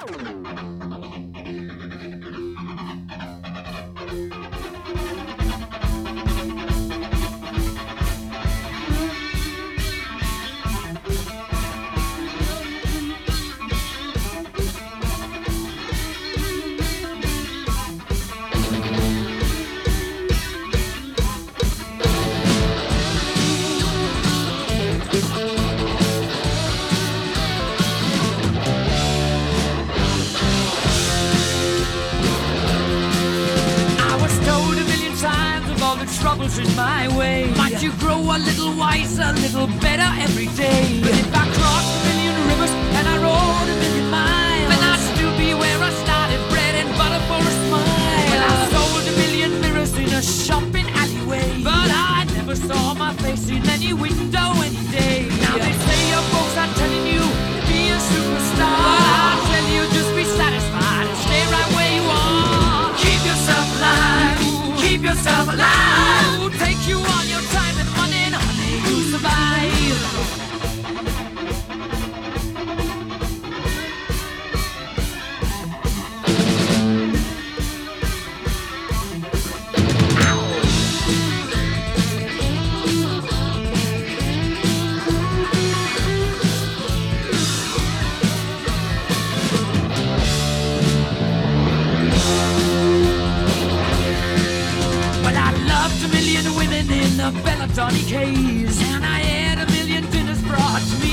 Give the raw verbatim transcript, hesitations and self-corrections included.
Troubles in my way, but you grow a little wiser, a little better every day. But if I crossed a million rivers and I rode a million miles, then I'd still be where I started, bread and butter for a smile. Well, I sold a million mirrors in a shopping alleyway, but I never saw my face in any window any day. Now they say your folks are telling you to be a superstar, but I tell you just be satisfied and stay right where you are. Keep yourself alive, keep yourself alive. Take you all your time and money, and honey, you survive. Women in the Belladonna Cays, and I had a million dinners brought to me